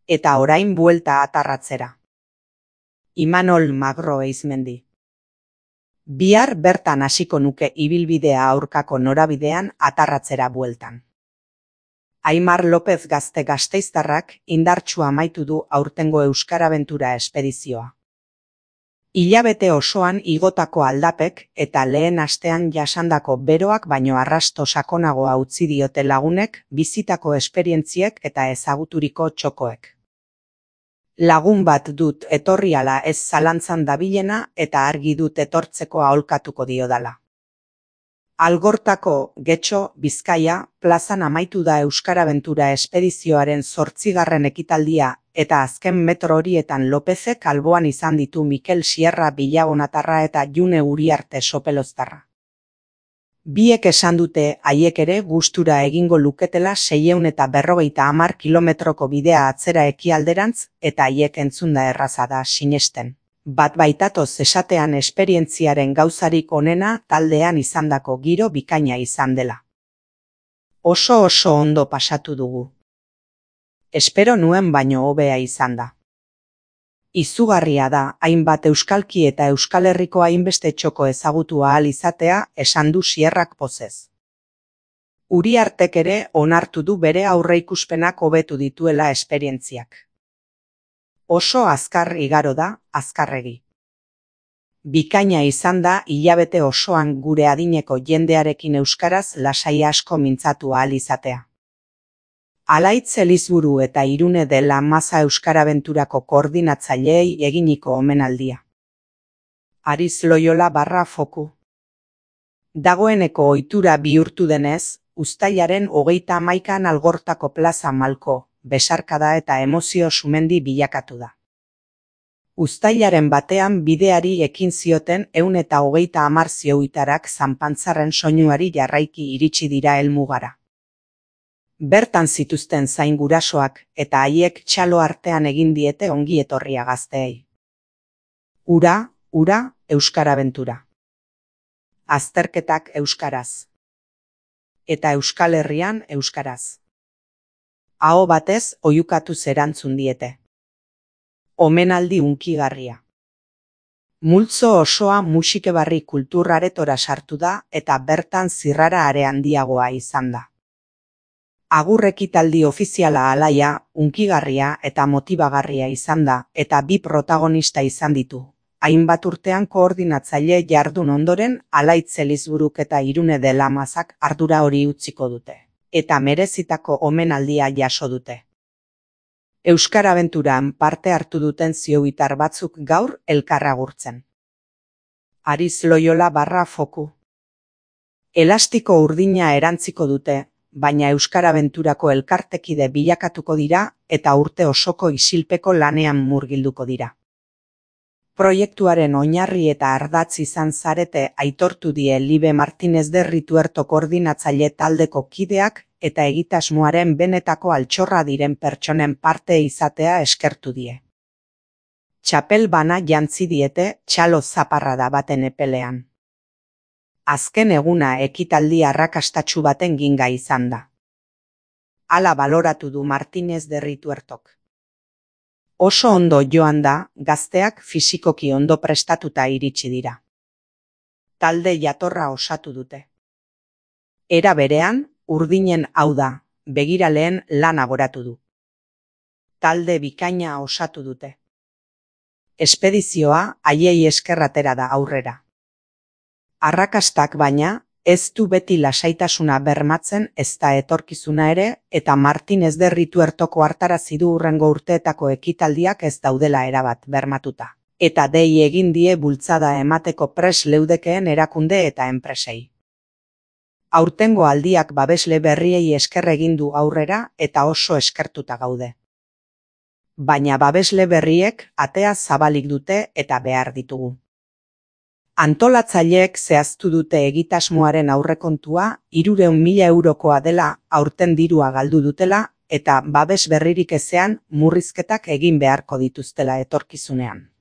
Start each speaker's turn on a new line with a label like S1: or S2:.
S1: eta orain buelta atarratzera. Imanol Magro Eizmendi. Bihar bertan hasiko nuke ibilbidea aurkako norabidean atarratzera bueltan. Aimar López Gazte gasteiztarrak indartsu amaitu du aurtengo Euskarabentura espedizioa. Hilabete osoan igotako aldapek eta lehen astean jasandako beroak baino arrasto sakonagoa utzi diote lagunek, bizitako esperientziek eta ezaguturiko txokoek. Lagun bat dut etorri ala ez zalantzan dabilena eta argi dut etortzeko aholkatuko diodala. Algortako, Getxo, Bizkaia, plazan amaitu da Euskarabentura espedizioaren 8. ekitaldia eta azken metro horietan Lopezek alboan izan ditu Mikel Sierra Bilagonatarra eta June Uriarte Sopeloztarra. Biek esan dute haiek ere gustura egingo luketela 650 kilometroko bidea atzera ekialderantz eta haiek entzunda erraza da sinesten. Bat baitatoz esatean esperientziaren gauzarik onena taldean izandako giro bikaina izan dela. Oso ondo pasatu dugu. Espero nuen baino hobea izan da. Izugarria da hainbat euskalki eta Euskal Herriko hainbeste txoko ezagutu ahal izatea, esan du Sierrak pozez. Uriartek ere onartu du bere aurreikuspenak hobetu dituela esperientziak. Oso azkar igaro da, azkarregi. Bikaina izan da hilabete osoan gure adineko jendearekin euskaraz lasai asko mintzatu ahal izatea. Alaitz Elizburu eta Irune de la Maza Euskarabenturako koordinatzaileei eginiko omenaldia. Ariz Loyola /Foku. Dagoeneko ohitura bihurtu denez, uztailaren 31an Algortako plaza malko, besarkada eta emozio sumendi bilakatu da. Uztailaren batean bideari ekin zioten 130 zioitarak zanpantzarren soinuari jarraiki iritsi dira helmugara. Bertan zituzten zain gurasoak eta haiek txalo artean egin diete ongi etorria gazteei. Ura, Euskarabentura. Azterketak euskaraz. Eta Euskal Herrian euskaraz. Aho batez oihukatuz erantzun diete. Omenaldi hunkigarria. Multzo osoa musikebarri kulturaretora sartu da eta bertan zirrara are handiagoa izan da. Agur ekitaldi ofiziala alaia, hunkigarria eta motibagarria izan da eta 2 protagonista izan ditu. Hainbat urtean koordinatzaile jardun ondoren Alaitz Elizburuk eta Irune de la Mazak ardura hori utziko dute. Eta merezitako omenaldia jaso dute. Euskarabenturan parte hartu duten zioitar batzuk gaur elkar agurtzen. Ariz Loyola /Foku. Elastiko urdina erantziko dute, baina Euskarabenturako elkartekide bilakatuko dira eta urte osoko isilpeko lanean murgilduko dira. Proiektuaren oinarri eta ardatz izan zarete aitortu die Libe Martinez de Rituerto koordinatzaile taldeko kideak eta egitasmoaren benetako altxorra diren pertsonen parte izatea eskertu die. Txapel bana jantzi diete txalo zaparrada baten epelean. Azken eguna ekitaldi arrakastatsu baten ginga izan da. Hala baloratu du Martinez de Rituertok. Oso ondo joan da, gazteak fisikoki ondo prestatuta iritsi dira. Talde jatorra osatu dute. Era berean, urdinen hau da, begiraleen lana goratu du. Talde bikaina osatu dute. Espedizioa haiei eskerratera da aurrera. Arrakastak baina, ez du beti lasaitasuna bermatzen ezta etorkizuna ere eta Martinez de Rituertoko hartarazi du hurrengo urteetako ekitaldiak ez daudela erabat bermatuta. Eta dei egin die bultzada emateko pres leudekeen erakunde eta enpresei. Aurtengo aldiak babesle berriei esker egin du aurrera eta oso eskertuta gaude. Baina babesle berriek atea zabalik dute eta behar ditugu. Antolatzaileek zehaztu dute egitasmoaren aurrekontua 300.000 eurokoa dela aurten dirua galdu dutela eta babes berririk ezean murrizketak egin beharko dituztela etorkizunean.